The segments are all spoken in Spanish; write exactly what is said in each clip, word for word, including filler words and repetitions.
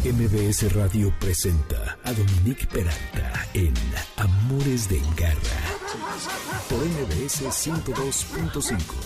M B S Radio presenta a Dominique Peralta en Amores de Garra por M B S ciento dos punto cinco.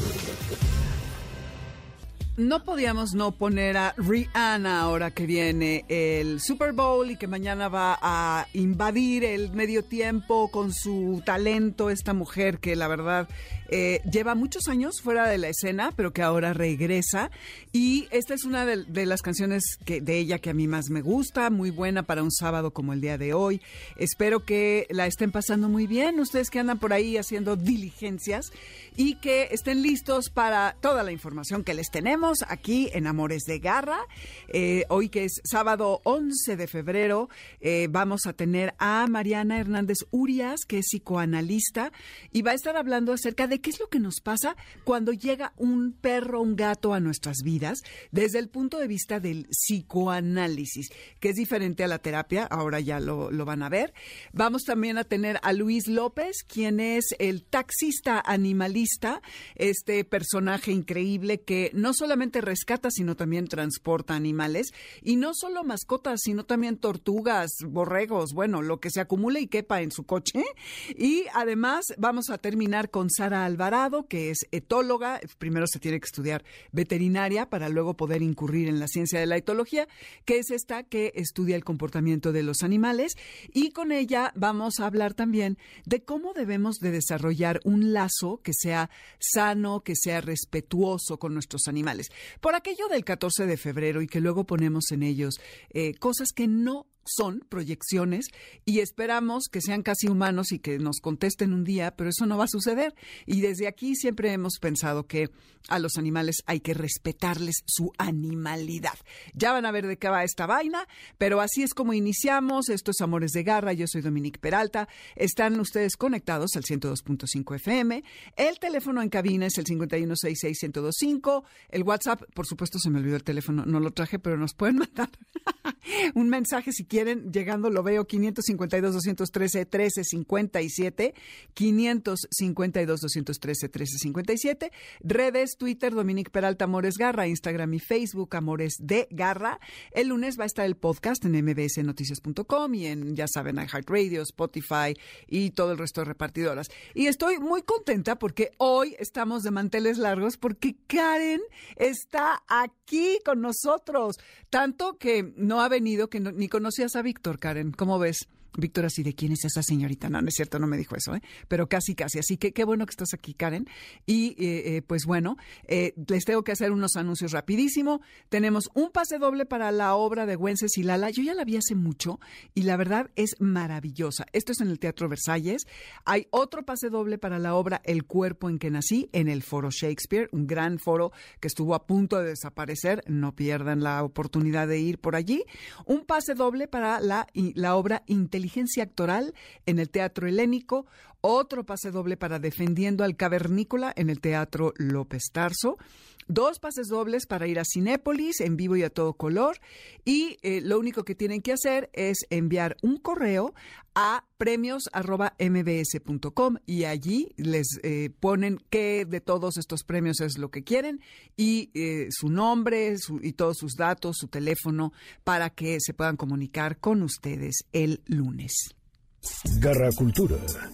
No podíamos no poner a Rihanna ahora que viene el Super Bowl y que mañana va a invadir el medio tiempo con su talento, esta mujer que la verdad eh, lleva muchos años fuera de la escena, pero que ahora regresa. Y esta es una de, de las canciones que, de ella que a mí más me gusta, muy buena para un sábado como el día de hoy. Espero que la estén pasando muy bien, ustedes que andan por ahí haciendo diligencias y que estén listos para toda la información que les tenemos aquí en Amores de Garra. Eh, hoy que es sábado once de febrero, eh, vamos a tener a Mariana Hernández Urias, que es psicoanalista, y va a estar hablando acerca de qué es lo que nos pasa cuando llega un perro, un gato a nuestras vidas, desde el punto de vista del psicoanálisis, que es diferente a la terapia, ahora ya lo, lo van a ver. Vamos también a tener a Luis López, quien es el taxista animalista, este personaje increíble que no solamente rescata, sino también transporta animales, y no solo mascotas, sino también tortugas, borregos, bueno, lo que se acumule y quepa en su coche. Y además vamos a terminar con Sara Alvarado, que es etóloga. Primero se tiene que estudiar veterinaria para luego poder incurrir en la ciencia de la etología, que es esta que estudia el comportamiento de los animales, y con ella vamos a hablar también de cómo debemos de desarrollar un lazo que sea sano, que sea respetuoso con nuestros animales. Por aquello del catorce de febrero y que luego ponemos en ellos eh, cosas que no son proyecciones y esperamos que sean casi humanos y que nos contesten un día, pero eso no va a suceder. Y desde aquí siempre hemos pensado que a los animales hay que respetarles su animalidad. Ya van a ver de qué va esta vaina, pero así es como iniciamos. Esto es Amores de Garra, yo soy Dominique Peralta. Están ustedes conectados al ciento dos punto cinco F M. El teléfono en cabina es el cincuenta y uno sesenta y seis, ciento veinticinco. El WhatsApp, por supuesto, se me olvidó el teléfono, no lo traje, pero nos pueden mandar un mensaje si quieren, llegando lo veo, quinientos cincuenta y dos, doscientos trece, trece cincuenta y siete, quinientos cincuenta y dos, doscientos trece, trece cincuenta y siete, redes, Twitter, Dominique Peralta, Amores Garra, Instagram y Facebook, Amores de Garra. El lunes va a estar el podcast en m b s noticias punto com y en, ya saben, iHeartRadio, Spotify y todo el resto de repartidoras. Y estoy muy contenta porque hoy estamos de manteles largos porque Karen está aquí con nosotros, tanto que no ha venido, que no, ni conocías a Víctor, Karen. ¿Cómo ves? Víctor, así de quién es esa señorita. No, no es cierto, no me dijo eso, ¿eh? Pero casi, casi. Así que qué bueno que estás aquí, Karen. Y eh, eh, pues bueno, eh, les tengo que hacer unos anuncios rapidísimo. Tenemos un pase doble para la obra de Güences y Lala. Yo ya la vi hace mucho y la verdad es maravillosa. Esto es en el Teatro Versalles. Hay otro pase doble para la obra El cuerpo en que nací en el Foro Shakespeare, un gran foro que estuvo a punto de desaparecer. No pierdan la oportunidad de ir por allí. Un pase doble para la, la obra Inteligencia Actoral en el Teatro Helénico, otro pase doble para Defendiendo al Cavernícola en el Teatro López Tarso, dos pases dobles para ir a Cinépolis en vivo y a todo color, y eh, lo único que tienen que hacer es enviar un correo a premios arroba m b s punto com y allí les eh, ponen qué de todos estos premios es lo que quieren y eh, su nombre su, y todos sus datos, su teléfono, para que se puedan comunicar con ustedes el lunes. Garra Cultura.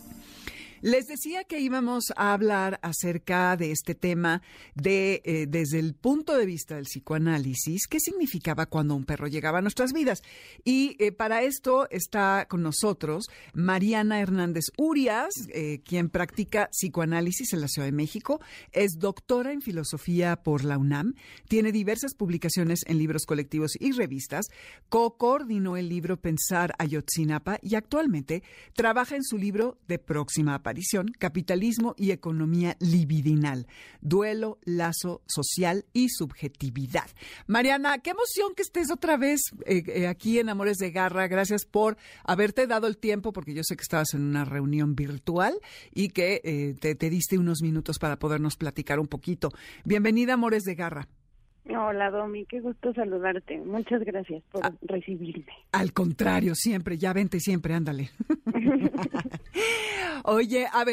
Les decía que íbamos a hablar acerca de este tema de eh, desde el punto de vista del psicoanálisis, qué significaba cuando un perro llegaba a nuestras vidas. Y eh, para esto está con nosotros Mariana Hernández Urias, eh, quien practica psicoanálisis en la Ciudad de México, es doctora en filosofía por la UNAM, tiene diversas publicaciones en libros colectivos y revistas, co-coordinó el libro Pensar Ayotzinapa y actualmente trabaja en su libro de próxima aparición, Capitalismo y Economía Libidinal, Duelo, Lazo Social y Subjetividad. Mariana, qué emoción que estés otra vez eh, eh, aquí en Amores de Garra. Gracias por haberte dado el tiempo, porque yo sé que estabas en una reunión virtual y que eh, te, te diste unos minutos para podernos platicar un poquito. Bienvenida a Amores de Garra. Hola, Domi, qué gusto saludarte. Muchas gracias por ah, recibirme. Al contrario, siempre, ya vente siempre, ándale. Oye, a ver,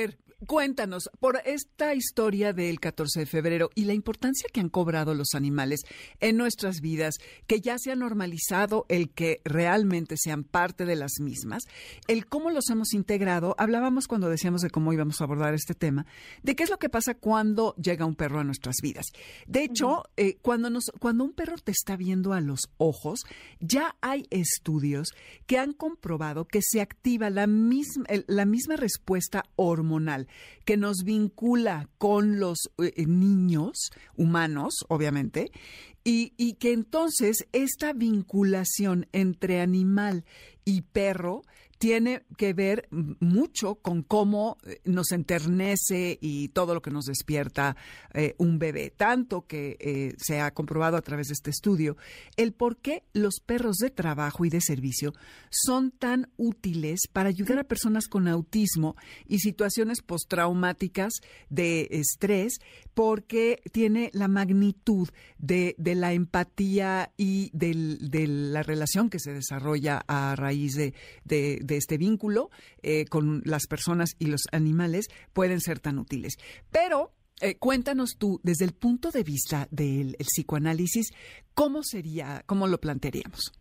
Cuéntanos, por esta historia del catorce de febrero y la importancia que han cobrado los animales en nuestras vidas, que ya se ha normalizado el que realmente sean parte de las mismas, el cómo los hemos integrado. Hablábamos cuando decíamos de cómo íbamos a abordar este tema, de qué es lo que pasa cuando llega un perro a nuestras vidas. De hecho, uh-huh. eh, cuando, nos, cuando un perro te está viendo a los ojos, ya hay estudios que han comprobado que se activa la misma, la misma respuesta hormonal que nos vincula con los eh, niños humanos, obviamente, y, y que entonces esta vinculación entre animal y perro tiene que ver mucho con cómo nos enternece y todo lo que nos despierta eh, un bebé. Tanto que eh, se ha comprobado a través de este estudio el por qué los perros de trabajo y de servicio son tan útiles para ayudar a personas con autismo y situaciones postraumáticas de estrés, porque tiene la magnitud de, de la empatía y del, de la relación que se desarrolla a raíz de, de, de este vínculo eh, con las personas y los animales, pueden ser tan útiles. Pero eh, cuéntanos tú, desde el punto de vista del el psicoanálisis, ¿cómo sería, cómo lo plantearíamos?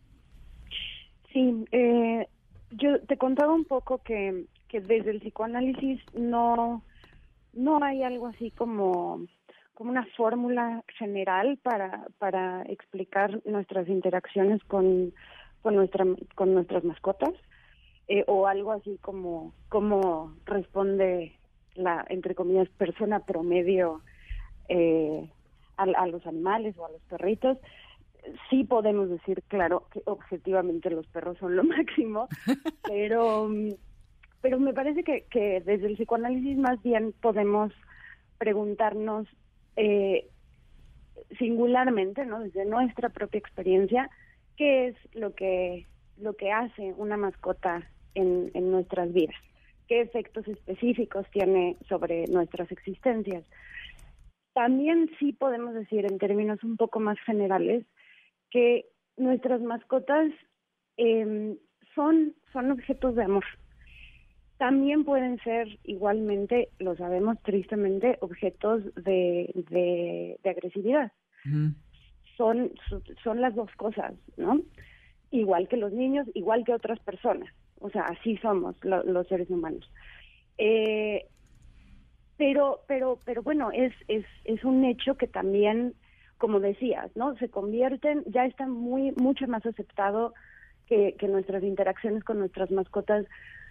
Sí, eh, yo te contaba un poco que, que desde el psicoanálisis no, no hay algo así como, como una fórmula general para, para explicar nuestras interacciones con, con, nuestra, con nuestras mascotas. Eh, o algo así como cómo responde la, entre comillas, persona promedio eh, a, a los animales o a los perritos. Sí podemos decir, claro, que objetivamente los perros son lo máximo, pero pero me parece que, que desde el psicoanálisis más bien podemos preguntarnos eh, singularmente, ¿no? Desde nuestra propia experiencia, ¿qué es lo que lo que hace una mascota en, en nuestras vidas? ¿Qué efectos específicos tiene sobre nuestras existencias? También sí podemos decir en términos un poco más generales que nuestras mascotas eh, son, son objetos de amor. También pueden ser igualmente, lo sabemos tristemente, objetos de, de, de agresividad. Mm. Son, son las dos cosas, ¿no? Igual que los niños, igual que otras personas. O sea, así somos lo, los seres humanos. Eh, pero, pero, pero bueno, es, es, es un hecho que también, como decías, ¿no? Se convierten, ya está muy, mucho más aceptado que, que nuestras interacciones con nuestras mascotas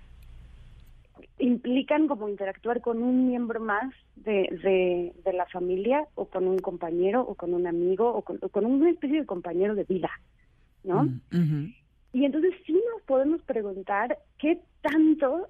implican como interactuar con un miembro más de, de, de la familia, o con un compañero, o con un amigo, o con, o con una especie de compañero de vida, ¿no? Uh-huh. Y entonces sí nos podemos preguntar qué tanto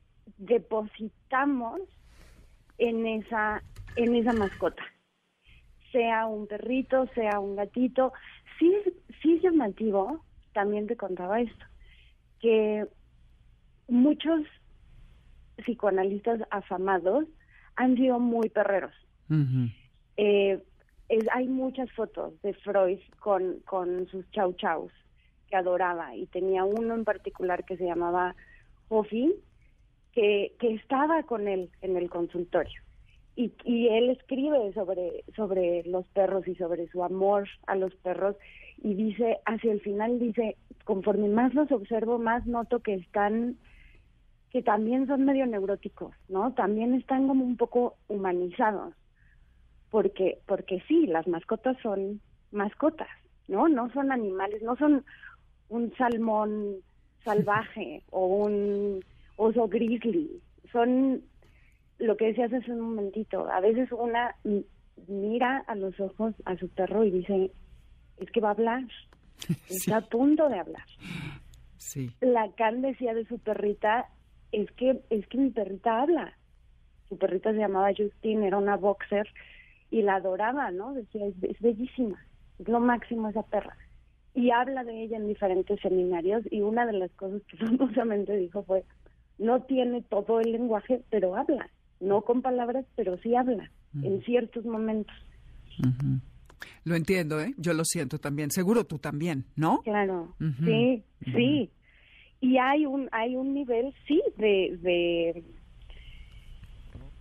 depositamos en esa en esa mascota, sea un perrito, sea un gatito. Sí, sí es llamativo, también te contaba esto, que muchos psicoanalistas afamados han sido muy perreros. Uh-huh. Eh, es, hay muchas fotos de Freud con, con sus chau chaus que adoraba, y tenía uno en particular que se llamaba Hofi, que, que estaba con él en el consultorio. Y, y él escribe sobre, sobre los perros y sobre su amor a los perros, y dice, hacia el final dice, conforme más los observo, más noto que están, que también son medio neuróticos, ¿no? También están como un poco humanizados, porque, porque sí, las mascotas son mascotas, ¿no? No son animales, no son un salmón salvaje o un oso grizzly, son lo que decías hace un momentito. A veces una mira a los ojos a su perro y dice, es que va a hablar, sí. Está a punto de hablar. Sí. Lacan decía de su perrita, es que es que mi perrita habla. Su perrita se llamaba Justine, era una boxer, y la adoraba, ¿no? Decía, es, es bellísima, es lo máximo esa perra. Y habla de ella en diferentes seminarios, y una de las cosas que famosamente dijo fue, no tiene todo el lenguaje, pero habla. No con palabras, pero sí habla, uh-huh. en ciertos momentos. Uh-huh. Lo entiendo, ¿eh? Yo lo siento también. Seguro tú también, ¿no? Claro, uh-huh. sí, uh-huh. sí. Y hay un hay un nivel, sí, de, de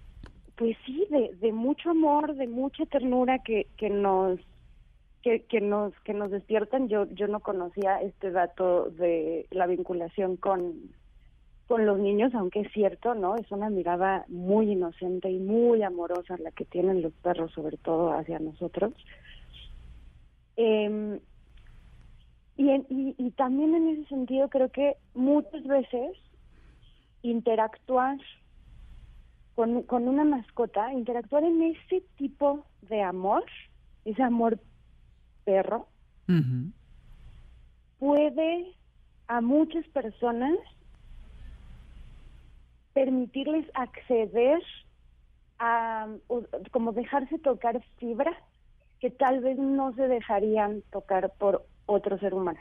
pues sí, de, de mucho amor, de mucha ternura que, que nos que, que nos que nos despiertan. Yo yo no conocía este dato de la vinculación con con los niños, aunque es cierto, ¿no? Es una mirada muy inocente y muy amorosa la que tienen los perros, sobre todo hacia nosotros. Eh, y, en, y, y también en ese sentido creo que muchas veces interactuar con, con una mascota, interactuar en ese tipo de amor, ese amor perro, uh-huh. puede a muchas personas permitirles acceder a, o, como dejarse tocar fibras que tal vez no se dejarían tocar por otro ser humano.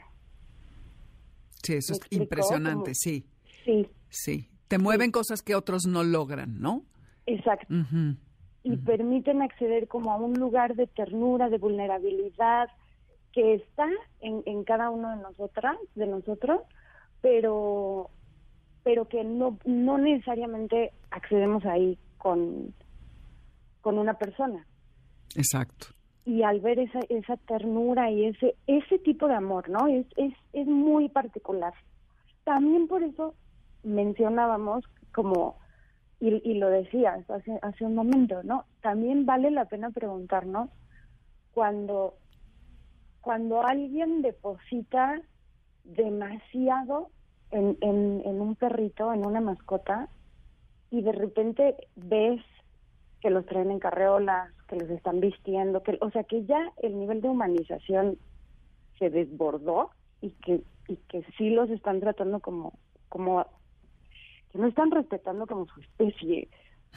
Sí, eso es impresionante, como, sí. Sí. Sí. Te mueven sí. cosas que otros no logran, ¿no? Exacto. Uh-huh. Y uh-huh. permiten acceder como a un lugar de ternura, de vulnerabilidad, que está en, en cada uno de nosotras, de nosotros, pero pero que no no necesariamente accedemos ahí con con una persona. Exacto. Y al ver esa esa ternura y ese ese tipo de amor, ¿no? Es es es muy particular. También por eso mencionábamos como y, y lo decías hace hace un momento, ¿no? También vale la pena preguntarnos cuando cuando alguien deposita demasiado En, en, en un perrito, en una mascota, y de repente ves que los traen en carreolas, que los están vistiendo, que, o sea, que ya el nivel de humanización se desbordó y que y que sí los están tratando como como que no están respetando como su especie.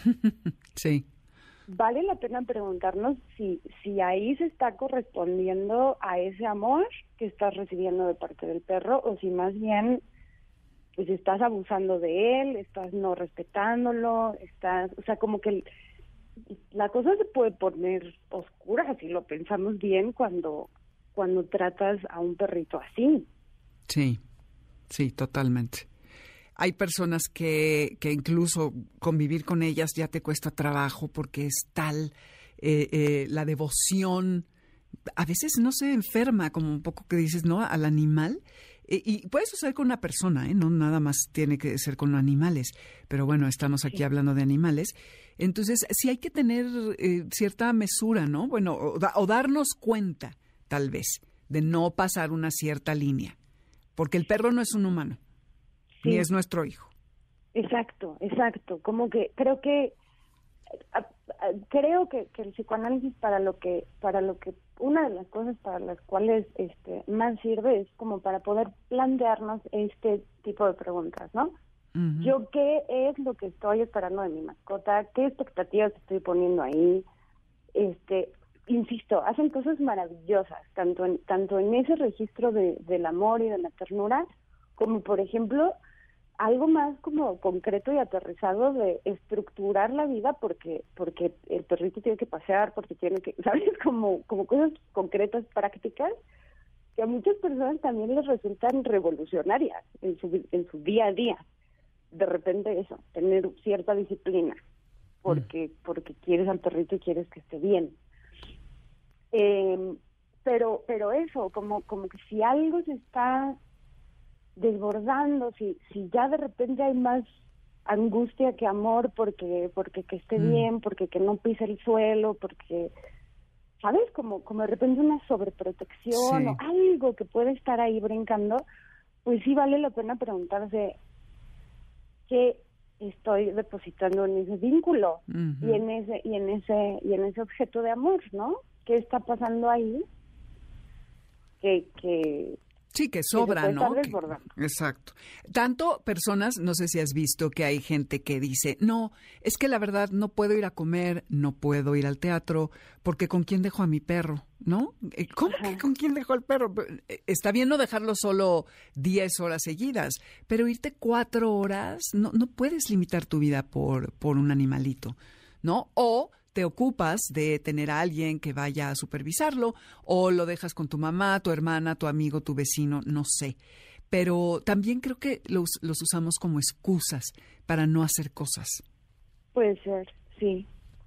Sí. Vale la pena preguntarnos si si ahí se está correspondiendo a ese amor que estás recibiendo de parte del perro, o si más bien pues estás abusando de él, estás no respetándolo, estás, o sea, como que el, la cosa se puede poner oscura si lo pensamos bien cuando cuando tratas a un perrito así. Sí, sí, totalmente. Hay personas que, que incluso convivir con ellas ya te cuesta trabajo porque es tal eh, eh, la devoción. A veces no se enferma, como un poco que dices, ¿no? Al animal. Y puede suceder con una persona, ¿eh? No nada más tiene que ser con animales. Pero bueno, estamos aquí sí. hablando de animales. Entonces, sí hay que tener eh, cierta mesura, ¿no? Bueno, o, da, o darnos cuenta, tal vez, de no pasar una cierta línea. Porque el perro no es un humano, sí. ni es nuestro hijo. Exacto, exacto. Como que creo que a, a, creo que, que el psicoanálisis para lo que para lo que una de las cosas para las cuales este más sirve es como para poder plantearnos este tipo de preguntas, ¿no? Uh-huh. Yo, ¿qué es lo que estoy esperando de mi mascota? ¿Qué expectativas estoy poniendo ahí? Este, insisto, hacen cosas maravillosas, tanto en tanto en ese registro de, del amor y de la ternura, como por ejemplo algo más como concreto y aterrizado de estructurar la vida porque porque el perrito tiene que pasear, porque tiene que, ¿sabes? Como como cosas concretas, prácticas, que a muchas personas también les resultan revolucionarias en su en su día a día. De repente eso, tener cierta disciplina, porque mm. porque quieres al perrito y quieres que esté bien. Eh, pero pero eso, como como que si algo se está desbordando, si si ya de repente hay más angustia que amor porque porque que esté mm. bien, porque que no pise el suelo, porque ¿sabes? Como como de repente una sobreprotección sí. o algo que puede estar ahí brincando, pues sí vale la pena preguntarse qué estoy depositando en ese vínculo uh-huh. y en ese y en ese y en ese objeto de amor, ¿no? ¿Qué está pasando ahí? Que que Sí, que sobra, que ¿no? Que, exacto. Tanto personas, no sé si has visto que hay gente que dice, no, es que la verdad no puedo ir a comer, no puedo ir al teatro, porque ¿con quién dejo a mi perro? ¿No? ¿Cómo Ajá. que con quién dejo al perro? Está bien no dejarlo solo diez horas seguidas, pero irte cuatro horas, no, no puedes limitar tu vida por, por un animalito, ¿no? O te ocupas de tener a alguien que vaya a supervisarlo o lo dejas con tu mamá, tu hermana, tu amigo, tu vecino, no sé. Pero también creo que los, los usamos como excusas para no hacer cosas. Puede ser, sí.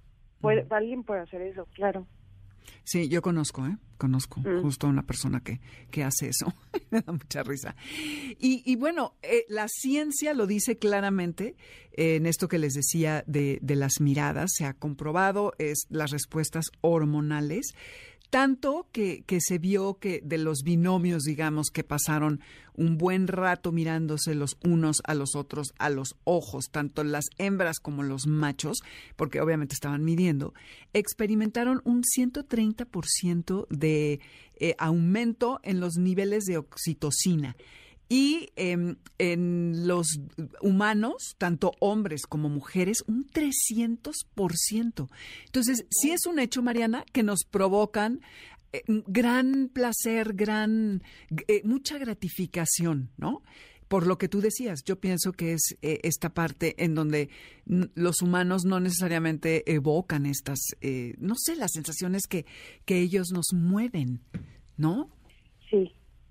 Puede, mm. Alguien puede hacer eso, claro. Sí, yo conozco, ¿eh? Conozco mm. justo a una persona que, que hace eso. Me da mucha risa. Y, y bueno, eh, la ciencia lo dice claramente eh, en esto que les decía de, de las miradas. Se ha comprobado, es las respuestas hormonales. Tanto que, que se vio que de los binomios, digamos, que pasaron un buen rato mirándose los unos a los otros, a los ojos, tanto las hembras como los machos, porque obviamente estaban midiendo, experimentaron un ciento treinta por ciento de eh, aumento en los niveles de oxitocina. Y eh, en los humanos, tanto hombres como mujeres, un trescientos por ciento. Entonces, sí es un hecho, Mariana, que nos provocan eh, gran placer, gran eh, mucha gratificación, ¿no? Por lo que tú decías, yo pienso que es eh, esta parte en donde n- los humanos no necesariamente evocan estas, eh, no sé, las sensaciones que, que ellos nos mueven, ¿no? Sí.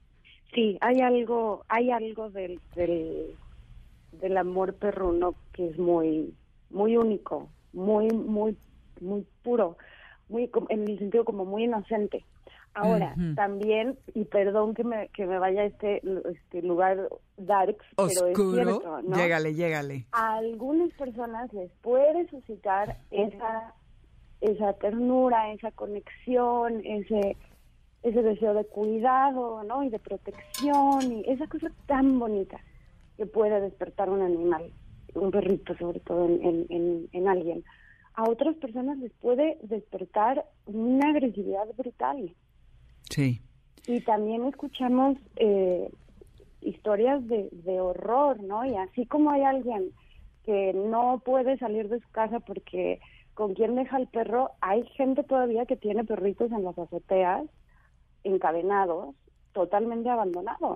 Sí, hay algo, hay algo del, del, del amor perruno que es muy, muy único, muy, muy, muy puro, muy, en el sentido como muy inocente. Ahora, uh-huh. también, y perdón que me, que me vaya a este, este lugar darks, oscuro, pero es cierto, ¿no? Llégale, llégale. A algunas personas les puede suscitar esa, esa ternura, esa conexión, ese ese deseo de cuidado, ¿no? Y de protección, y esa cosa tan bonita que puede despertar un animal, un perrito sobre todo en, en, en, en alguien. A otras personas les puede despertar una agresividad brutal. Sí. Y también escuchamos eh, historias de, de horror, ¿no? Y así como hay alguien que no puede salir de su casa porque con quién deja el perro, hay gente todavía que tiene perritos en las azoteas, encadenados, totalmente abandonados.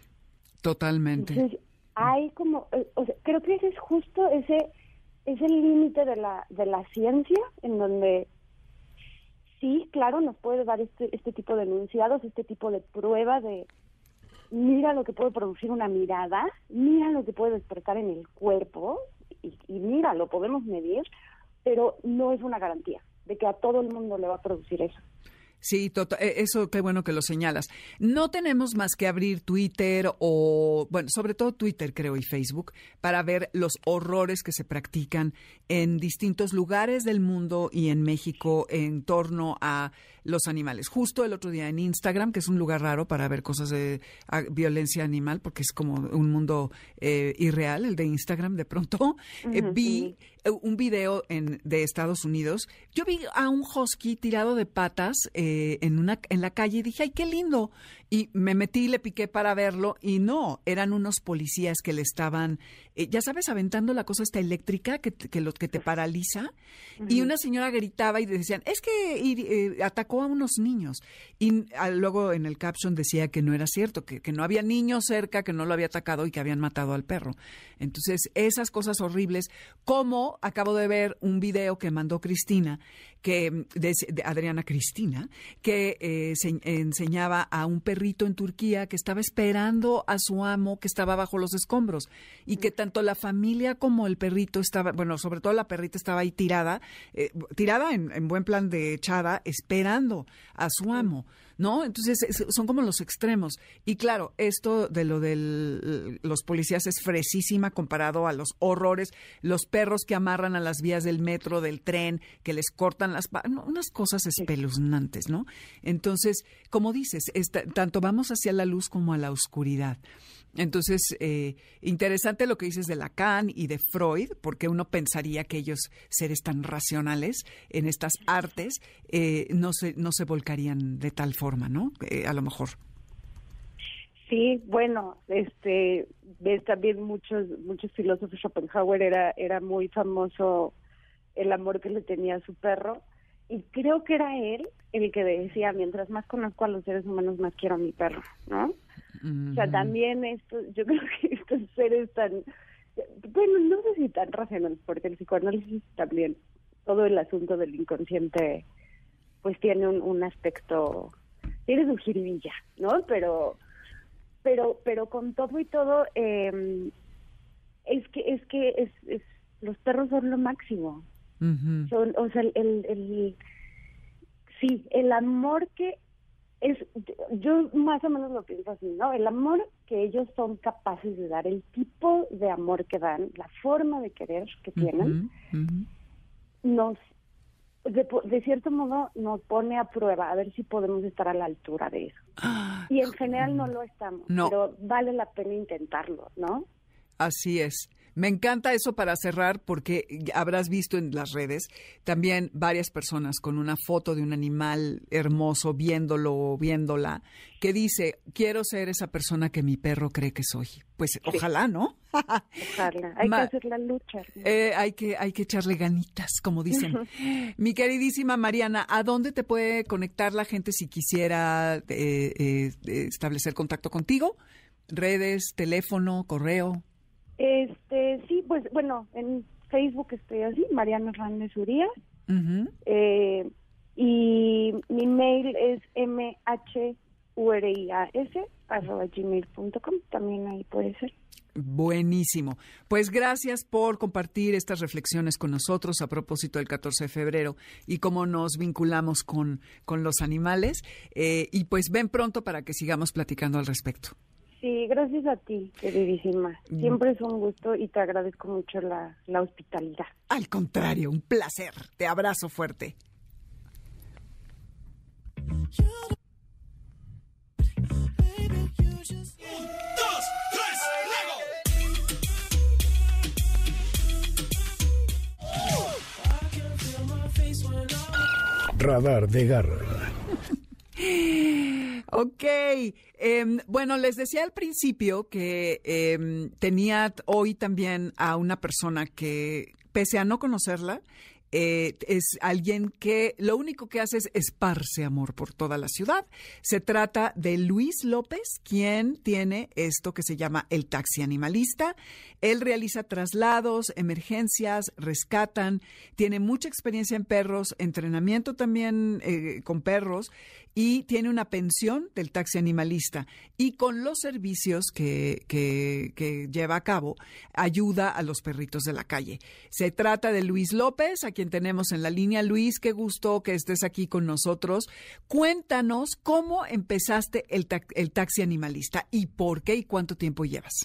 Totalmente. Entonces, hay como, eh, o sea, creo que ese es justo ese es el límite de la de la ciencia, en donde sí, claro, nos puede dar este este tipo de enunciados, este tipo de prueba de mira lo que puede producir una mirada, mira lo que puede despertar en el cuerpo, y, y mira, lo podemos medir, pero no es una garantía de que a todo el mundo le va a producir eso. Sí, total, eso qué bueno que lo señalas. No tenemos más que abrir Twitter o, bueno, sobre todo Twitter, creo, y Facebook, para ver los horrores que se practican en distintos lugares del mundo y en México en torno a los animales. Justo el otro día en Instagram, que es un lugar raro para ver cosas de a, violencia animal, porque es como un mundo eh, irreal, el de Instagram, de pronto, uh-huh, eh, vi sí. un video en, de Estados Unidos. Yo vi a un husky tirado de patas eh, en, una, en la calle y dije, ¡ay, qué lindo! Y me metí y le piqué para verlo y no, eran unos policías que le estaban, eh, ya sabes, aventando la cosa esta eléctrica que, que lo que te paraliza. Uh-huh. Y una señora gritaba y decían, es que y, eh, atacó a unos niños. Y a, luego en el caption decía que no era cierto, que, que no había niños cerca, que no lo había atacado y que habían matado al perro. Entonces, esas cosas horribles, como acabo de ver un video que mandó Cristina, que de, de Adriana Cristina, que eh, se, enseñaba a un perrito en Turquía que estaba esperando a su amo, que estaba bajo los escombros, y que tanto la familia como el perrito estaba, bueno, sobre todo la perrita estaba ahí tirada, eh, tirada en, en buen plan de echada, esperando a su amo, ¿no? Entonces es, son como los extremos. Y claro, esto de lo de los policías es fresísima comparado a los horrores, los perros que amarran a las vías del metro, del tren, que les cortan las... No, unas cosas espeluznantes, ¿no? Entonces, como dices, esta, tanto vamos hacia la luz como a la oscuridad. Entonces, eh, interesante lo que dices de Lacan y de Freud, porque uno pensaría que ellos, seres tan racionales en estas artes, eh, no se no se volcarían de tal forma, ¿no? Eh, a lo mejor. Sí, bueno, este, ves también muchos muchos filósofos. Schopenhauer era era muy famoso el amor que le tenía a su perro, y creo que era él el que decía, mientras más conozco a los seres humanos, más quiero a mi perro, ¿no? Uh-huh. O sea, también esto, yo creo que estos seres tan, bueno, no sé si tan racionales, porque el psicoanálisis también, todo el asunto del inconsciente, pues tiene un, un aspecto, tiene su jiribilla, ¿no? Pero, pero, pero con todo y todo, eh, es que, es que es, es, los perros son lo máximo. Uh-huh. Son, o sea, el, el, el sí, el amor que es, yo más o menos lo pienso así, ¿no? El amor que ellos son capaces de dar, el tipo de amor que dan, la forma de querer que tienen, uh-huh. Uh-huh. nos, de, de cierto modo, nos pone a prueba a ver si podemos estar a la altura de eso. Ah, y en general no lo estamos, no. pero vale la pena intentarlo, ¿no? Así es. Me encanta eso para cerrar porque habrás visto en las redes también varias personas con una foto de un animal hermoso viéndolo o viéndola que dice, quiero ser esa persona que mi perro cree que soy. Pues sí. Ojalá, ¿no? Ojalá. Hay Ma- que hacer la lucha. ¿No? Eh, hay que, hay que echarle ganitas, como dicen. Mi queridísima Mariana, ¿a dónde te puede conectar la gente si quisiera eh, eh, establecer contacto contigo? Redes, teléfono, correo. Este, sí, pues, bueno, en Facebook estoy así, Mariana Hernández Urías, uh-huh. eh, y mi mail es mhurias arroba gmail punto com, también ahí puede ser. Buenísimo. Pues gracias por compartir estas reflexiones con nosotros a propósito del catorce de febrero y cómo nos vinculamos con, con los animales, eh, y pues ven pronto para que sigamos platicando al respecto. Sí, gracias a ti, queridísima. Siempre es un gusto y te agradezco mucho la, la hospitalidad. Al contrario, un placer. Te abrazo fuerte. Radar de Garra. Ok, eh, bueno, les decía al principio que eh, tenía hoy también a una persona que, pese a no conocerla, eh, es alguien que lo único que hace es esparce amor por toda la ciudad. Se trata de Luis López, quien tiene esto que se llama el taxi animalista. Él realiza traslados, emergencias, rescatan, tiene mucha experiencia en perros, entrenamiento también eh, con perros y tiene una pensión del taxi animalista. Y con los servicios que, que, que lleva a cabo, ayuda a los perritos de la calle. Se trata de Luis López, a quien tenemos en la línea. Luis, qué gusto que estés aquí con nosotros. Cuéntanos cómo empezaste el, ta- el taxi animalista y por qué y cuánto tiempo llevas.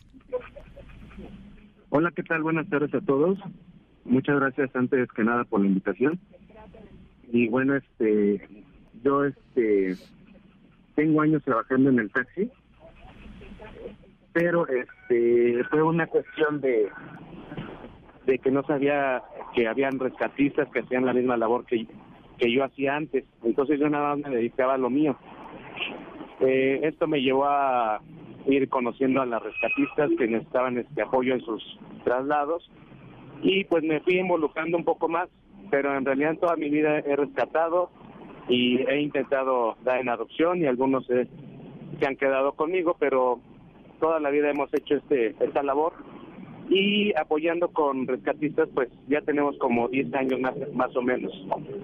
Hola, ¿qué tal? Buenas tardes a todos. Muchas gracias antes que nada por la invitación. Y bueno, este, yo este, tengo años trabajando en el taxi, pero este, fue una cuestión de, de que no sabía que habían rescatistas que hacían la misma labor que, que yo hacía antes. Entonces yo nada más me dedicaba a lo mío. Eh, esto me llevó a ir conociendo a las rescatistas que necesitaban este apoyo en sus traslados y pues me fui involucrando un poco más, pero en realidad en toda mi vida he rescatado y he intentado dar en adopción y algunos eh, se han quedado conmigo, pero toda la vida hemos hecho este esta labor y apoyando con rescatistas pues ya tenemos como diez años más, más o menos.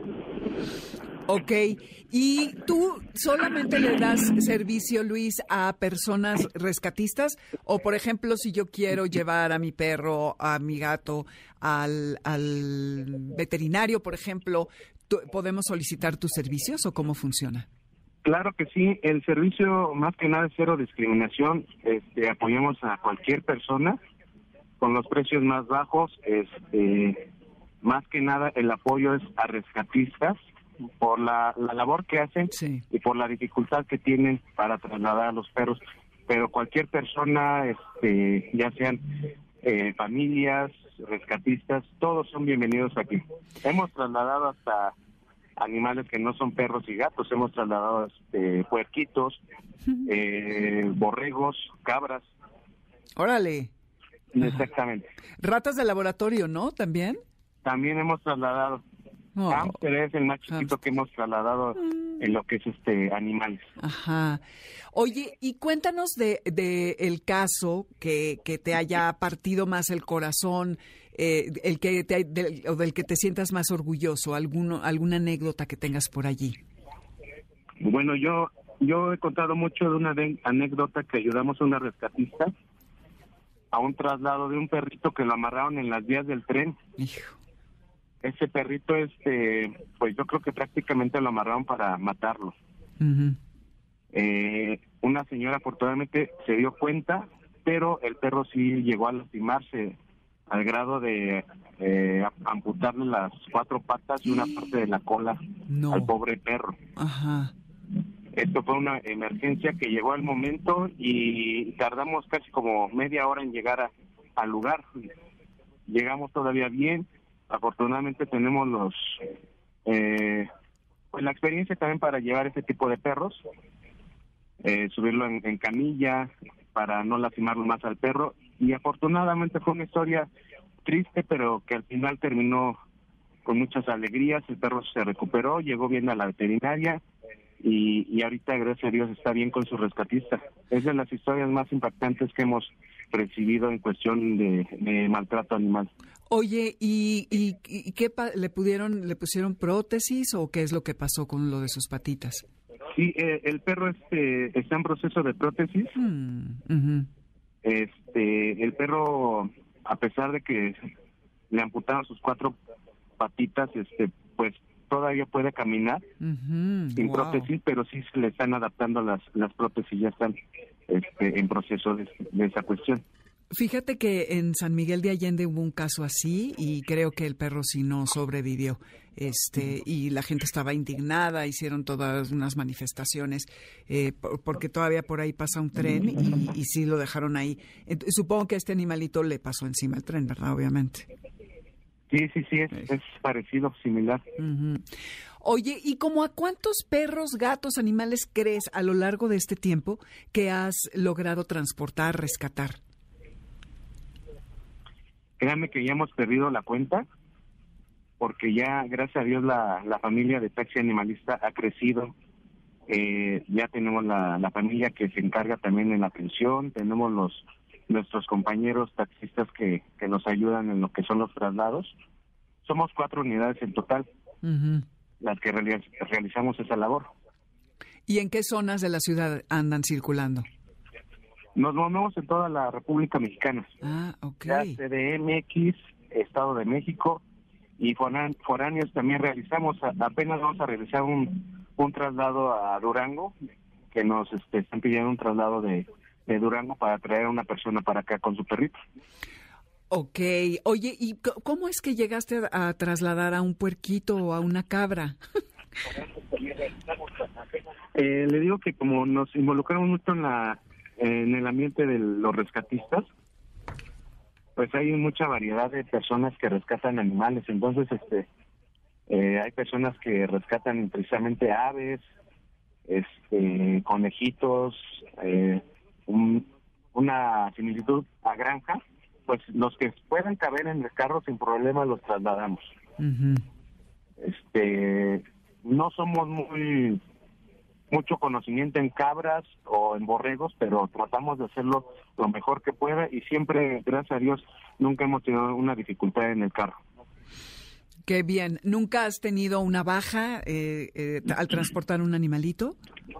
Ok, ¿y tú solamente le das servicio, Luis, a personas rescatistas? O, por ejemplo, si yo quiero llevar a mi perro, a mi gato, al, al veterinario, por ejemplo, ¿podemos solicitar tus servicios o cómo funciona? Claro que sí, el servicio más que nada es cero discriminación, este, apoyamos a cualquier persona con los precios más bajos, este, más que nada el apoyo es a rescatistas, por la, la labor que hacen sí. y por la dificultad que tienen para trasladar a los perros, pero cualquier persona, este, ya sean eh, familias, rescatistas, todos son bienvenidos aquí. Hemos trasladado hasta animales que no son perros y gatos, hemos trasladado este, puerquitos, eh, borregos, cabras. Órale. Exactamente. Ratas de laboratorio, ¿no? ¿También? También hemos trasladado. Oh. Hámster es el más chiquito Hámster. que hemos trasladado en lo que es este animales. Ajá. Oye, y cuéntanos de, de el caso que, que te haya partido más el corazón, eh, el que te, del, o del que te sientas más orgulloso, alguno, alguna anécdota que tengas por allí. Bueno, yo yo he contado mucho de una de, anécdota que ayudamos a una rescatista a un traslado de un perrito que lo amarraron en las vías del tren. Hijo. ese perrito, este, pues yo creo que prácticamente lo amarraron para matarlo. Uh-huh. Eh, una señora afortunadamente se dio cuenta, pero el perro sí llegó a lastimarse al grado de eh, amputarle las cuatro patas y una parte de la cola no. al pobre perro. Ajá. Esto fue una emergencia que llegó al momento y tardamos casi como media hora en llegar a, al lugar. Llegamos todavía bien. Afortunadamente tenemos los eh, pues la experiencia también para llevar ese tipo de perros, eh, subirlo en, en camilla para no lastimarlo más al perro, y afortunadamente fue una historia triste, pero que al final terminó con muchas alegrías. El perro se recuperó, llegó bien a la veterinaria y, y ahorita, gracias a Dios, está bien con su rescatista. Es de las historias más impactantes que hemos recibido en cuestión de, de maltrato animal. Oye, ¿y, y, y qué pa- le pudieron, le pusieron prótesis o qué es lo que pasó con lo de sus patitas? Sí, eh, el perro este está en proceso de prótesis. Mm, uh-huh. Este, el perro, a pesar de que le amputaron sus cuatro patitas, este, pues todavía puede caminar uh-huh. sin Wow. prótesis, pero sí se le están adaptando las las prótesis, ya están este, en proceso de, de esa cuestión. Fíjate que en San Miguel de Allende hubo un caso así y creo que el perro sí no sobrevivió. Este, y la gente estaba indignada, hicieron todas unas manifestaciones, eh, por, porque todavía por ahí pasa un tren y, y sí lo dejaron ahí. Entonces, supongo que a este animalito le pasó encima el tren, ¿verdad? Obviamente. Sí, sí, sí, es, es parecido, similar. Uh-huh. Oye, ¿y como a cuántos perros, gatos, animales crees a lo largo de este tiempo que has logrado transportar, rescatar? Créanme que ya hemos perdido la cuenta, porque ya, gracias a Dios, la, la familia de Taxi Animalista ha crecido. Eh, ya tenemos la, la familia que se encarga también en la pensión, tenemos los nuestros compañeros taxistas que, que nos ayudan en lo que son los traslados. Somos cuatro unidades en total, Uh-huh. las que reali- realizamos esa labor. ¿Y en qué zonas de la ciudad andan circulando? Nos movemos en toda la República Mexicana, Ah, ok. ya C D M X, Estado de México, y forán- foráneos también realizamos. A- apenas vamos a realizar un, un traslado a Durango, que nos este, están pidiendo un traslado de, de Durango para traer a una persona para acá con su perrito. Ok. Oye, ¿y c- cómo es que llegaste a, a trasladar a un puerquito o a una cabra? Eh, le digo que como nos involucramos mucho en la en el ambiente de los rescatistas, pues hay mucha variedad de personas que rescatan animales. Entonces, este, eh, hay personas que rescatan precisamente aves, este, conejitos, eh, un- una similitud a granja. Pues los que puedan caber en el carro sin problema los trasladamos. Uh-huh. Este, no somos muy mucho conocimiento en cabras o en borregos, pero tratamos de hacerlo lo mejor que pueda y siempre, gracias a Dios, nunca hemos tenido una dificultad en el carro. Qué bien. ¿Nunca has tenido una baja eh, eh, al transportar un animalito?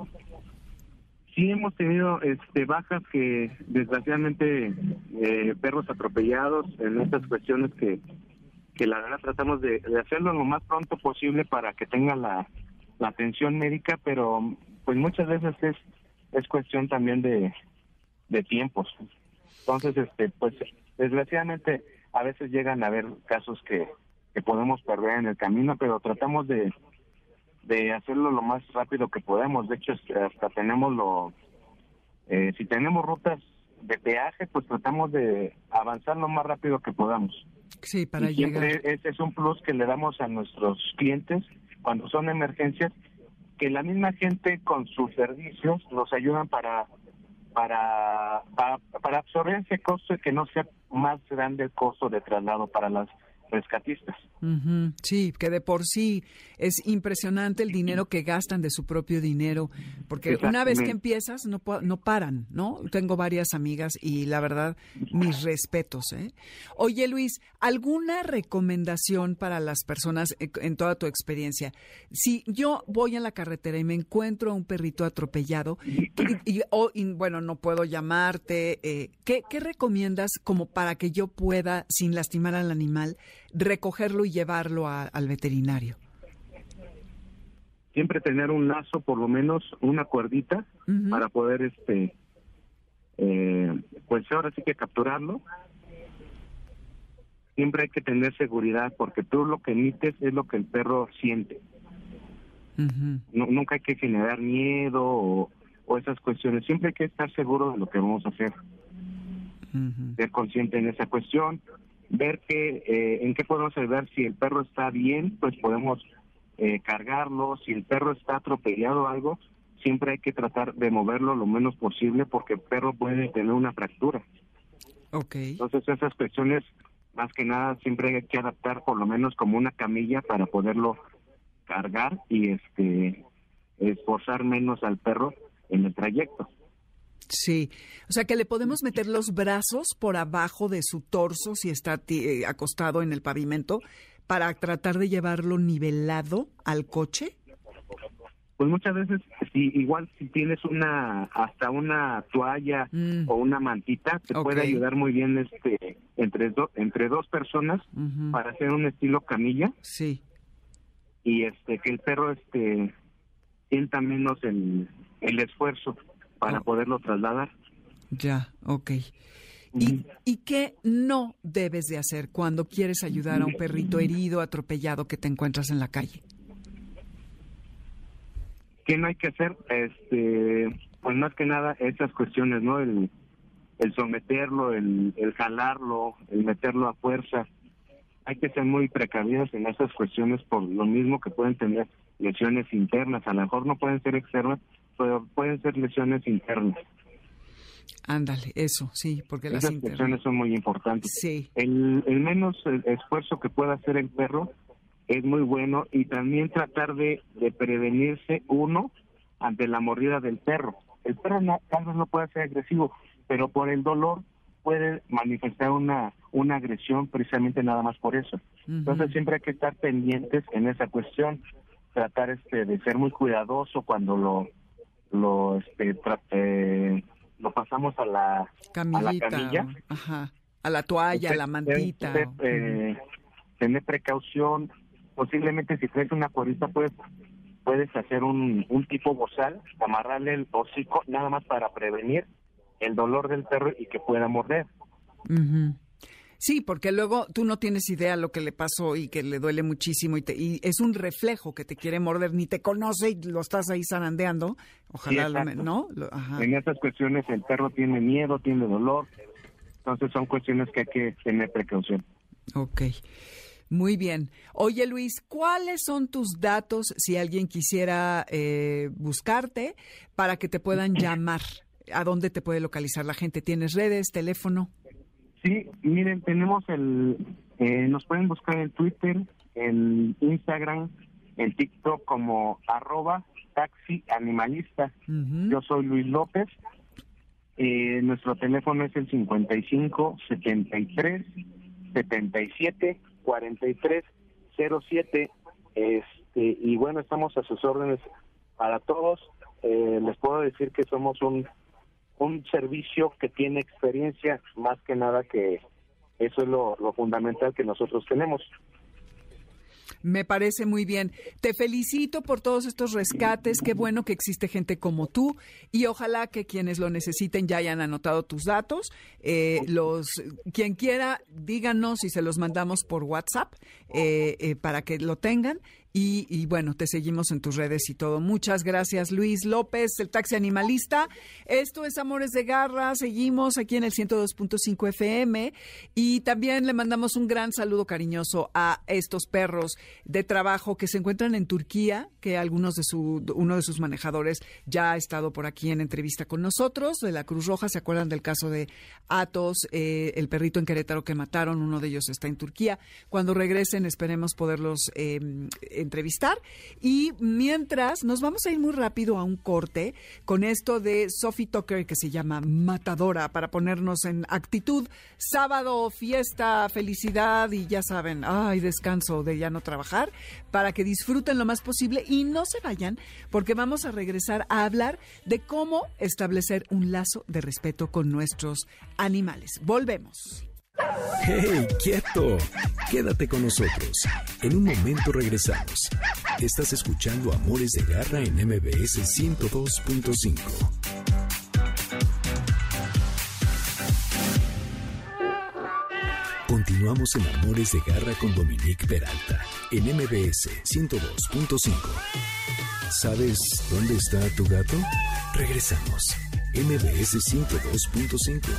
Sí hemos tenido este bajas que desgraciadamente eh, perros atropellados en estas cuestiones que que la verdad tratamos de, de hacerlo lo más pronto posible para que tengan la, la atención médica, pero pues muchas veces es es cuestión también de, de tiempos. Entonces, este pues desgraciadamente a veces llegan a haber casos que, que podemos perder en el camino, pero tratamos de de hacerlo lo más rápido que podemos. De hecho, hasta tenemos lo eh, si tenemos rutas de peaje, pues tratamos de avanzar lo más rápido que podamos. Sí, para y siempre llegar. ese es un plus que le damos a nuestros clientes cuando son emergencias, que la misma gente con sus servicios nos ayudan para para para, para absorber ese costo y que no sea más grande el costo de traslado para las rescatistas. Uh-huh. Sí, que de por sí es impresionante el dinero que gastan de su propio dinero, porque una vez que empiezas no no paran, ¿no? Tengo varias amigas y la verdad, mis respetos, ¿eh? Oye, Luis, ¿alguna recomendación para las personas en toda tu experiencia? Si yo voy en la carretera y me encuentro a un perrito atropellado y, y, o, y bueno, no puedo llamarte, eh, ¿qué, ¿qué recomiendas como para que yo pueda, sin lastimar al animal, recogerlo y llevarlo a, al veterinario? Siempre tener un lazo, por lo menos una cuerdita, uh-huh. para poder, este, eh, pues ahora sí que capturarlo. Siempre hay que tener seguridad, porque tú lo que emites es lo que el perro siente. Uh-huh. No, nunca hay que generar miedo o, o esas cuestiones. Siempre hay que estar seguro de lo que vamos a hacer. Uh-huh. Ser consciente en esa cuestión, ver que eh, en qué podemos ayudar. Si el perro está bien, pues podemos eh, cargarlo. Si el perro está atropellado o algo, siempre hay que tratar de moverlo lo menos posible, porque el perro puede tener una fractura. Okay. Entonces esas cuestiones, más que nada, siempre hay que adaptar por lo menos como una camilla para poderlo cargar y este esforzar menos al perro en el trayecto. Sí, o sea que le podemos meter los brazos por abajo de su torso si está t- acostado en el pavimento para tratar de llevarlo nivelado al coche. Pues muchas veces, si igual si tienes una hasta una toalla mm. o una mantita, te okay. puede ayudar muy bien este entre dos entre dos personas uh-huh. para hacer un estilo camilla. Sí. Y este que el perro este sienta menos el el esfuerzo para oh. poderlo trasladar. Ya, okay. ¿Y, ¿Y qué no debes de hacer cuando quieres ayudar a un perrito herido, atropellado que te encuentras en la calle? ¿Qué no hay que hacer? Este, pues más que nada esas cuestiones, ¿no? El, el someterlo, el, el jalarlo, el meterlo a fuerza. Hay que ser muy precavidos en esas cuestiones por lo mismo que pueden tener lesiones internas. A lo mejor no pueden ser externas, pero pueden ser lesiones internas. Ándale, eso, sí, porque esas las internas. cuestiones son muy importantes. Sí. El, el menos esfuerzo que pueda hacer el perro es muy bueno, y también tratar de, de prevenirse uno ante la mordida del perro. El perro no, tal vez no puede ser agresivo, pero por el dolor puede manifestar una una agresión precisamente nada más por eso. Uh-huh. Entonces siempre hay que estar pendientes en esa cuestión, tratar este de ser muy cuidadoso cuando lo lo este tra- eh, lo pasamos a la Camillita, a la camilla, o, ajá, a la toalla, a la mantita. Tener, eh, uh-huh. tener precaución. Posiblemente si traes una cuerdita puedes puedes hacer un, un tipo bozal, amarrarle el hocico nada más para prevenir el dolor del perro y que pueda morder. Uh-huh. Sí, porque luego tú no tienes idea lo que le pasó y que le duele muchísimo y, te, y es un reflejo que te quiere morder, ni te conoce y lo estás ahí zarandeando. Ojalá, sí, lo, ¿no? Lo, ajá. En esas cuestiones el perro tiene miedo, tiene dolor, entonces son cuestiones que hay que tener precaución. Ok. Muy bien. Oye, Luis, ¿cuáles son tus datos si alguien quisiera eh, buscarte para que te puedan llamar? ¿A dónde te puede localizar la gente? ¿Tienes redes, teléfono? Sí, miren, tenemos el... Eh, nos pueden buscar en Twitter, en Instagram, en TikTok como arroba taxi animalista. Uh-huh. Yo soy Luis López. Eh, nuestro teléfono es el cincuenta y cinco, setenta y tres, setenta y siete, cuarenta y tres cero siete. Este, y bueno, estamos a sus órdenes para todos. Eh, les puedo decir que somos un un servicio que tiene experiencia, más que nada, que eso es lo, lo fundamental que nosotros tenemos. Me parece muy bien. Te felicito por todos estos rescates. Qué bueno que existe gente como tú y ojalá que quienes lo necesiten ya hayan anotado tus datos. Eh, los quien quiera, díganos y se los mandamos por WhatsApp eh, eh, para que lo tengan. Y, y bueno, te seguimos en tus redes y todo. Muchas gracias, Luis López, el taxi animalista. Esto es Amores de Garra. Seguimos aquí en el ciento dos punto cinco F M y también le mandamos un gran saludo cariñoso a estos perros de trabajo que se encuentran en Turquía, que algunos de su, uno de sus manejadores ya ha estado por aquí en entrevista con nosotros, de la Cruz Roja. ¿Se acuerdan del caso de Atos, eh, el perrito en Querétaro que mataron? Uno de ellos está en Turquía. Cuando regresen esperemos poderlos eh, entrevistar. Y mientras, nos vamos a ir muy rápido a un corte con esto de Sophie Tucker que se llama Matadora, para ponernos en actitud. Sábado, fiesta, felicidad y ya saben, ay, descanso de ya no trabajar, para que disfruten lo más posible y no se vayan, porque vamos a regresar a hablar de cómo establecer un lazo de respeto con nuestros animales. Volvemos. ¡Hey, quieto! Quédate con nosotros. En un momento regresamos. Estás escuchando Amores de Garra en M B S ciento dos punto cinco. Continuamos en Amores de Garra con Dominique Peralta en M B S ciento dos punto cinco. ¿Sabes dónde está tu gato? Regresamos. M B S ciento dos punto cinco.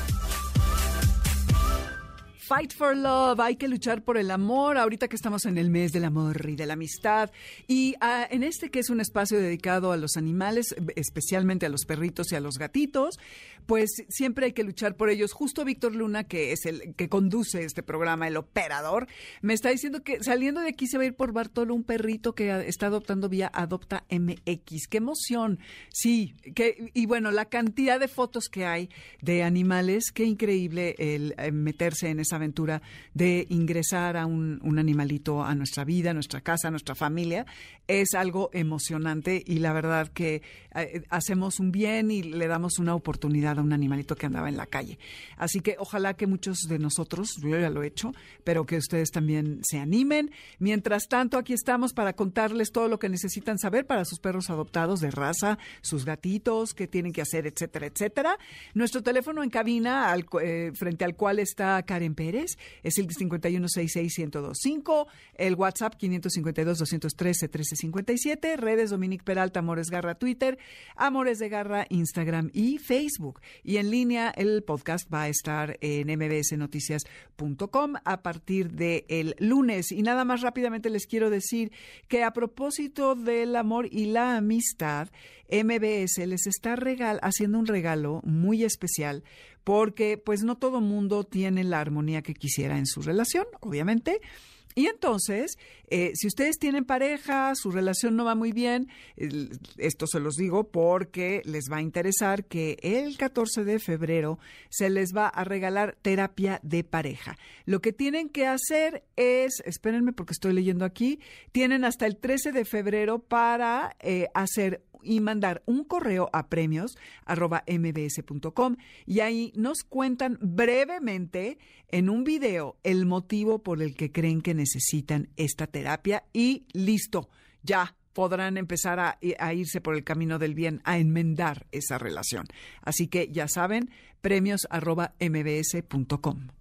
Fight for love, hay que luchar por el amor, ahorita que estamos en el mes del amor y de la amistad. Y uh, en este que es un espacio dedicado a los animales, especialmente a los perritos y a los gatitos, pues siempre hay que luchar por ellos. Justo Víctor Luna, que es el que conduce este programa, el operador, me está diciendo que saliendo de aquí se va a ir por Bartolo un perrito que está adoptando vía Adopta M X. ¡Qué emoción! Sí, que, y bueno, la cantidad de fotos que hay de animales, qué increíble el eh, meterse en esa aventura de ingresar a un, un animalito a nuestra vida, a nuestra casa, a nuestra familia. Es algo emocionante y la verdad que eh, hacemos un bien y le damos una oportunidad a un animalito que andaba en la calle. Así que ojalá que muchos de nosotros, yo ya lo he hecho, pero que ustedes también se animen. Mientras tanto, aquí estamos para contarles todo lo que necesitan saber para sus perros adoptados de raza, sus gatitos, qué tienen que hacer, etcétera, etcétera. Nuestro teléfono en cabina, al, eh, frente al cual está Karen Pérez, es el cincuenta y uno sesenta y seis, ciento veinticinco, el WhatsApp quinientos cincuenta y dos, doscientos trece, trece cincuenta y siete, redes Dominique Peralta, Amores Garra, Twitter, Amores de Garra, Instagram y Facebook. Y en línea el podcast va a estar en m b s noticias punto com a partir del lunes. Y nada más rápidamente les quiero decir que a propósito del amor y la amistad, M B S les está regal- haciendo un regalo muy especial porque pues no todo mundo tiene la armonía que quisiera en su relación, obviamente. Y entonces, eh, si ustedes tienen pareja, su relación no va muy bien, eh, esto se los digo porque les va a interesar que el catorce de febrero se les va a regalar terapia de pareja. Lo que tienen que hacer es, espérenme porque estoy leyendo aquí, tienen hasta el trece de febrero para eh, hacer y mandar un correo a premios arroba m b s punto com y ahí nos cuentan brevemente en un video el motivo por el que creen que necesitan esta terapia y listo, ya podrán empezar a, a irse por el camino del bien, a enmendar esa relación. Así que ya saben, premios arroba m b s punto com.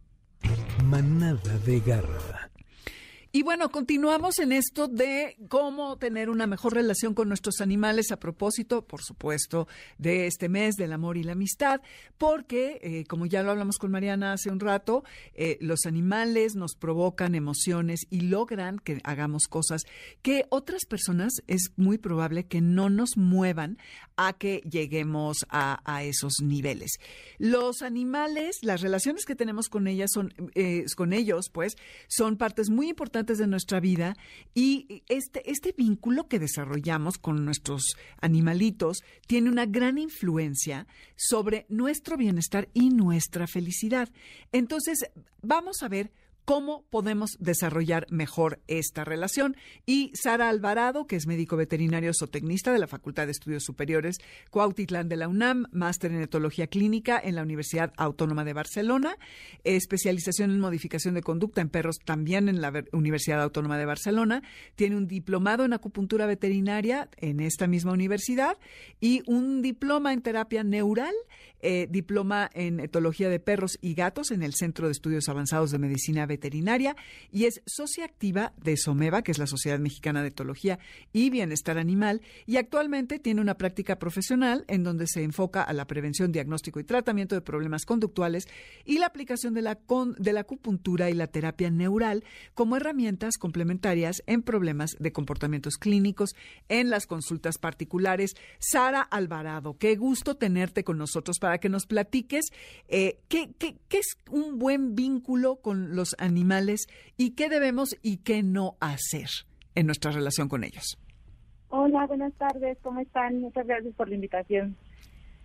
Manada de Garra. Y bueno, continuamos en esto de cómo tener una mejor relación con nuestros animales a propósito, por supuesto, de este mes del amor y la amistad, porque, eh, como ya lo hablamos con Mariana hace un rato, eh, los animales nos provocan emociones y logran que hagamos cosas que otras personas es muy probable que no nos muevan a que lleguemos a, a esos niveles. Los animales, las relaciones que tenemos con ellas son, eh, con ellos, pues, son partes muy importantes de nuestra vida y este, este vínculo que desarrollamos con nuestros animalitos tiene una gran influencia sobre nuestro bienestar y nuestra felicidad. Entonces, vamos a ver cómo podemos desarrollar mejor esta relación. Y Sara Alvarado, que es médico veterinario zootecnista de la Facultad de Estudios Superiores Cuautitlán de la UNAM, máster en etología clínica en la Universidad Autónoma de Barcelona, especialización en modificación de conducta en perros también en la Universidad Autónoma de Barcelona, tiene un diplomado en acupuntura veterinaria en esta misma universidad y un diploma en terapia neural, eh, diploma en etología de perros y gatos en el Centro de Estudios Avanzados de Medicina Veterinaria veterinaria y es socia activa de SOMEVA, que es la Sociedad Mexicana de Etología y Bienestar Animal, y actualmente tiene una práctica profesional en donde se enfoca a la prevención, diagnóstico y tratamiento de problemas conductuales y la aplicación de la, con, de la acupuntura y la terapia neural como herramientas complementarias en problemas de comportamientos clínicos en las consultas particulares. Sara Alvarado, qué gusto tenerte con nosotros para que nos platiques eh, qué, qué, qué es un buen vínculo con los animales y qué debemos y qué no hacer en nuestra relación con ellos. Hola, buenas tardes, ¿cómo están? Muchas gracias por la invitación.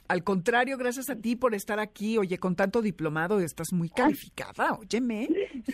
Al contrario, gracias a ti por estar aquí. Oye, con tanto diplomado estás muy calificada, óyeme.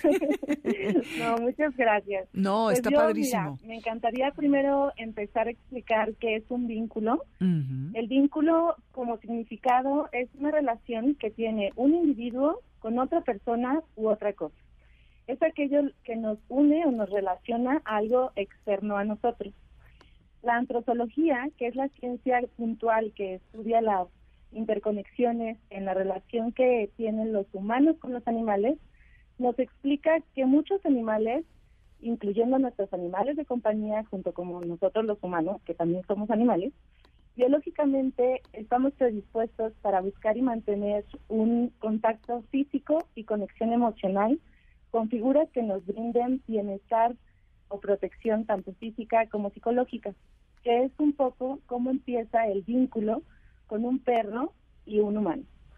No, muchas gracias. No, pues está yo, padrísimo. Mira, me encantaría primero empezar a explicar qué es un vínculo. Uh-huh. El vínculo, como significado, es una relación que tiene un individuo con otra persona u otra cosa. Es aquello que nos une o nos relaciona a algo externo a nosotros. La antropología, que es la ciencia puntual que estudia las interconexiones en la relación que tienen los humanos con los animales, nos explica que muchos animales, incluyendo nuestros animales de compañía, junto con nosotros los humanos, que también somos animales, biológicamente estamos predispuestos para buscar y mantener un contacto físico y conexión emocional con figuras que nos brinden bienestar o protección tanto física como psicológica, que es un poco cómo empieza el vínculo con un perro y un humano.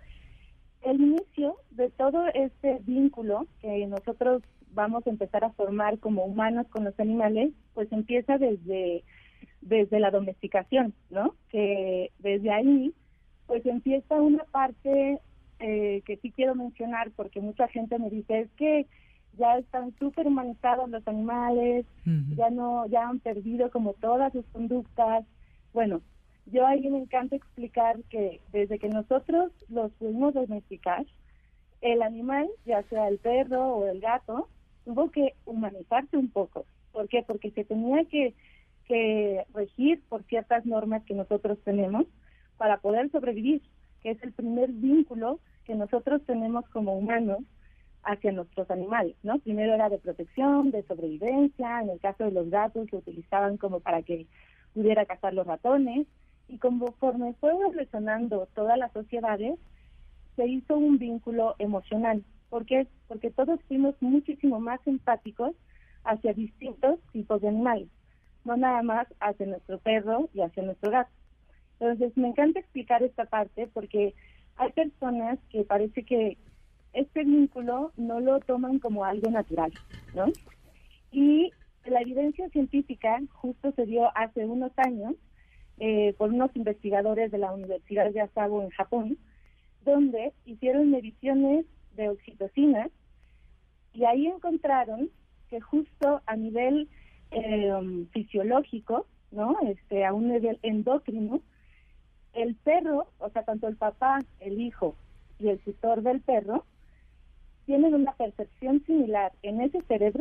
El inicio de todo este vínculo que nosotros vamos a empezar a formar como humanos con los animales, pues empieza desde, desde la domesticación, ¿no? Que desde ahí, pues empieza una parte eh, que sí quiero mencionar, porque mucha gente me dice, es que ya están súper humanizados los animales, uh-huh. ya no, ya han perdido como todas sus conductas. Bueno, yo ahí me encanta explicar que desde que nosotros los pudimos domesticar, el animal, ya sea el perro o el gato, tuvo que humanizarse un poco. ¿Por qué? Porque se tenía que, que regir por ciertas normas que nosotros tenemos para poder sobrevivir, que es el primer vínculo que nosotros tenemos como humanos hacia nuestros animales, ¿no? Primero era de protección, de sobrevivencia. En el caso de los gatos lo utilizaban como para que pudiera cazar los ratones, y conforme fue evolucionando todas las sociedades, se hizo un vínculo emocional. ¿Por qué? Porque todos fuimos muchísimo más empáticos hacia distintos tipos de animales, no nada más hacia nuestro perro y hacia nuestro gato. Entonces, me encanta explicar esta parte porque hay personas que parece que este vínculo no lo toman como algo natural, ¿no? Y la evidencia científica justo se dio hace unos años eh, por unos investigadores de la Universidad de Asago en Japón, donde hicieron mediciones de oxitocina y ahí encontraron que justo a nivel eh, um, fisiológico, ¿no? Este, a un nivel endocrino, el perro, o sea, tanto el papá, el hijo y el tutor del perro, tienen una percepción similar en ese cerebro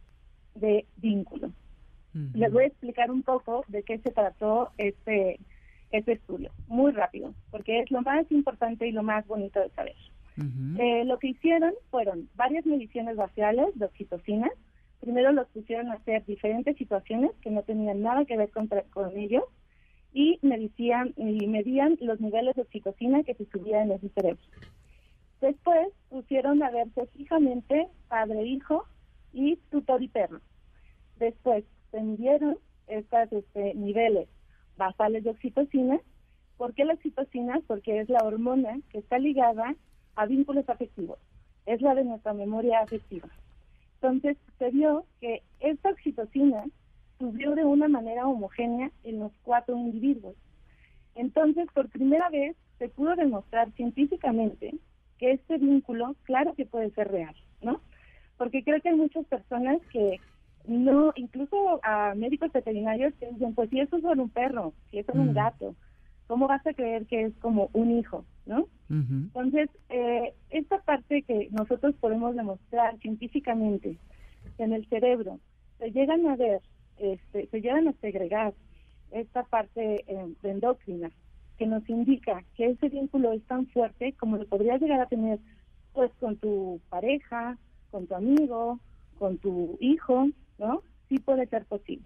de vínculo. Uh-huh. Les voy a explicar un poco de qué se trató este, este estudio, muy rápido, porque es lo más importante y lo más bonito de saber. Uh-huh. Eh, lo que hicieron fueron varias mediciones basales de oxitocina. Primero los pusieron a hacer diferentes situaciones que no tenían nada que ver con, con ellos, y medían, y medían los niveles de oxitocina que se subían en ese cerebro. Después pusieron a verse fijamente padre, hijo y tutor y perro. Después se midieron estos este, niveles basales de oxitocina. ¿Por qué la oxitocina? Porque es la hormona que está ligada a vínculos afectivos. Es la de nuestra memoria afectiva. Entonces se vio que esta oxitocina subió de una manera homogénea en los cuatro individuos. Entonces, por primera vez se pudo demostrar científicamente que este vínculo, claro que puede ser real, ¿no? Porque creo que hay muchas personas que no, incluso a médicos veterinarios que dicen, pues si eso es solo un perro, si eso es un gato, ¿cómo vas a creer que es como un hijo, no? Uh-huh. Entonces, eh, esta parte que nosotros podemos demostrar científicamente en el cerebro, se llegan a ver, este, se llegan a segregar esta parte eh, endocrina, que nos indica que ese vínculo es tan fuerte como lo podrías llegar a tener pues con tu pareja, con tu amigo, con tu hijo, ¿no? Sí puede ser posible.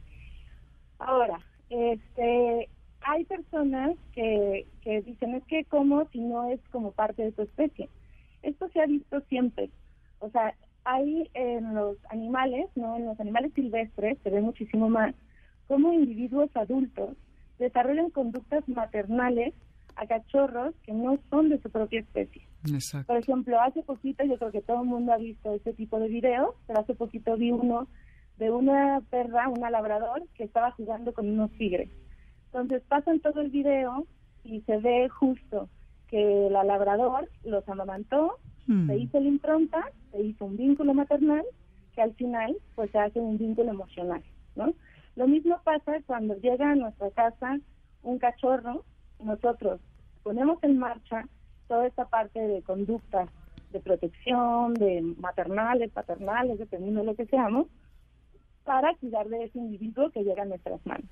Ahora, este, hay personas que, que dicen, es que como si no es como parte de tu especie. Esto se ha visto siempre. O sea, hay en los animales, ¿no? En los animales silvestres se ve muchísimo más como individuos adultos desarrollan conductas maternales a cachorros que no son de su propia especie. Exacto. Por ejemplo, hace poquito, yo creo que todo el mundo ha visto este tipo de videos, pero hace poquito vi uno de una perra, una labrador, que estaba jugando con unos tigres. Entonces pasan todo el video y se ve justo que la labrador los amamantó, mm. se hizo la impronta, se hizo un vínculo maternal, que al final pues se hace un vínculo emocional, ¿no? Lo mismo pasa cuando llega a nuestra casa un cachorro, nosotros ponemos en marcha toda esta parte de conductas de protección, de maternales, paternales, dependiendo de lo que seamos, para cuidar de ese individuo que llega a nuestras manos.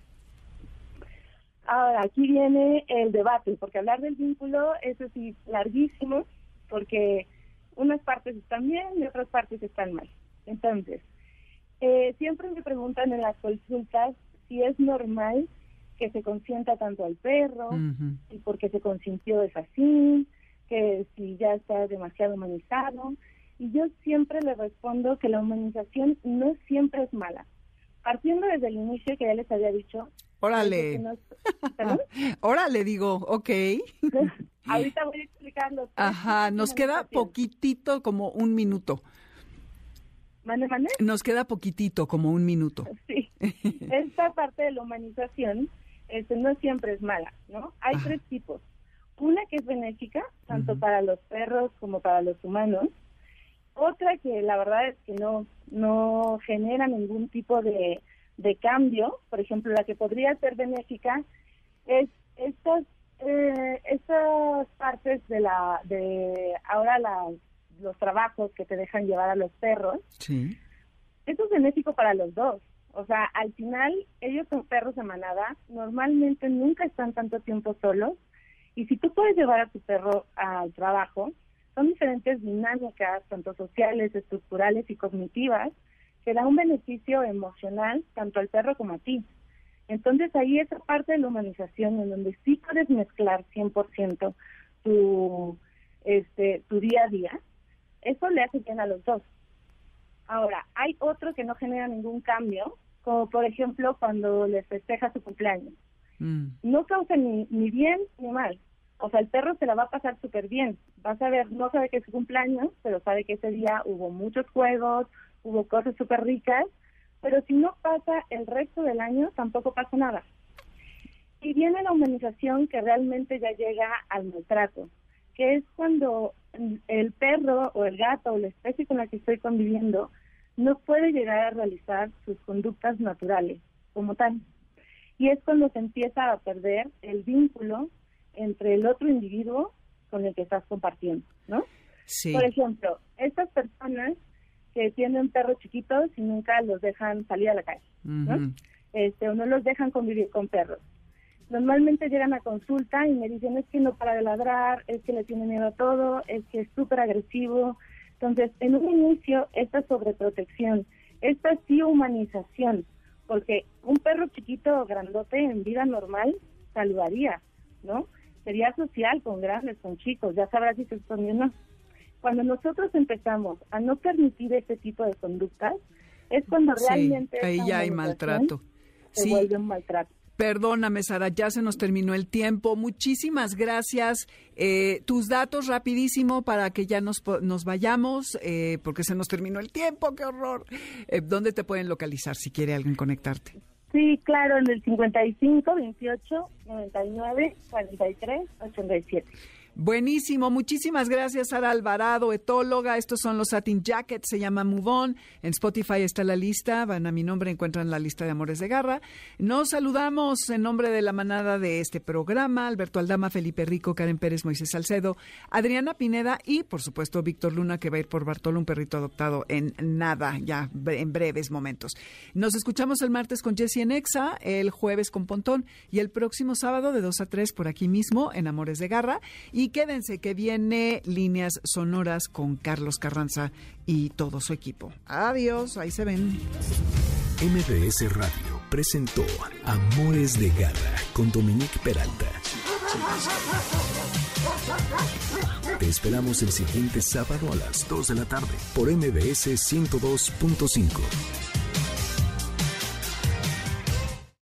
Ahora, aquí viene el debate, porque hablar del vínculo, eso sí, larguísimo, porque unas partes están bien y otras partes están mal. Entonces, eh, siempre me preguntan en las consultas si es normal que se consienta tanto al perro, uh-huh. y porque se consintió es así, que si ya está demasiado humanizado, y yo siempre le respondo que la humanización no siempre es mala. Partiendo desde el inicio, que ya les había dicho... ¡Órale! Nos... ¡Órale, digo! Ok. Ahorita voy a explicarlo. Ajá, nos queda poquitito, como un minuto. ¿Mande, mande? Nos queda poquitito, como un minuto. Sí. Esta parte de la humanización este, no siempre es mala, ¿no? Hay Ajá. tres tipos. Una que es benéfica, tanto uh-huh. para los perros como para los humanos. Otra que la verdad es que no, no genera ningún tipo de, de cambio. Por ejemplo, la que podría ser benéfica es estas, eh, estas partes de la de ahora la, los trabajos que te dejan llevar a los perros. Sí. Esto es benéfico para los dos. O sea, al final, ellos son perros de manada, normalmente nunca están tanto tiempo solos, y si tú puedes llevar a tu perro al trabajo, son diferentes dinámicas, tanto sociales, estructurales y cognitivas, que da un beneficio emocional tanto al perro como a ti. Entonces ahí esa parte de la humanización en donde sí puedes mezclar cien por ciento tu, este, tu día a día, eso le hace bien a los dos. Ahora, hay otro que no genera ningún cambio, como por ejemplo cuando les festeja su cumpleaños. Mm. No causa ni, ni bien ni mal. O sea, el perro se la va a pasar súper bien. Vas a ver, no sabe que es su cumpleaños, pero sabe que ese día hubo muchos juegos, hubo cosas súper ricas, pero si no pasa el resto del año, tampoco pasa nada. Y viene la humanización que realmente ya llega al maltrato, que es cuando el perro o el gato o la especie con la que estoy conviviendo no puede llegar a realizar sus conductas naturales como tal. Y es cuando se empieza a perder el vínculo entre el otro individuo con el que estás compartiendo, ¿no? Sí. Por ejemplo, estas personas que tienen perros chiquitos y nunca los dejan salir a la calle, ¿no? Uh-huh. Este, o no los dejan convivir con perros. Normalmente llegan a consulta y me dicen, es que no para de ladrar, es que le tiene miedo a todo, es que es súper agresivo. Entonces, en un inicio, esta sobreprotección, esta sí humanización, porque un perro chiquito o grandote en vida normal saludaría, ¿no? Sería social con grandes, con chicos, ya sabrá si se escondió o no. Cuando nosotros empezamos a no permitir este tipo de conductas, es cuando sí, realmente... ahí ya hay maltrato. Se sí. vuelve un maltrato. Perdóname, Sara, ya se nos terminó el tiempo. Muchísimas gracias. Eh, tus datos rapidísimo para que ya nos, nos vayamos, eh, porque se nos terminó el tiempo, qué horror. Eh, ¿Dónde te pueden localizar si quiere alguien conectarte? Sí, claro, en el cincuenta y cinco, veintiocho, noventa y nueve, cuarenta y tres, ochenta y siete. Buenísimo, muchísimas gracias, Sara Alvarado, etóloga. Estos son los Satin Jackets, se llama Move On. En Spotify está la lista, van a mi nombre, encuentran la lista de Amores de Garra. Nos saludamos en nombre de la manada de este programa: Alberto Aldama, Felipe Rico, Karen Pérez, Moisés Salcedo, Adriana Pineda y, por supuesto, Víctor Luna, que va a ir por Bartolo, un perrito adoptado en nada, ya en breves momentos. Nos escuchamos el martes con Jessie en Exa, el jueves con Pontón y el próximo sábado de dos a tres por aquí mismo en Amores de Garra. Y Y quédense que viene Líneas Sonoras con Carlos Carranza y todo su equipo. Adiós, ahí se ven. M B S Radio presentó Amores de Garra con Dominique Peralta. Te esperamos el siguiente sábado a las dos de la tarde por M B S ciento dos punto cinco.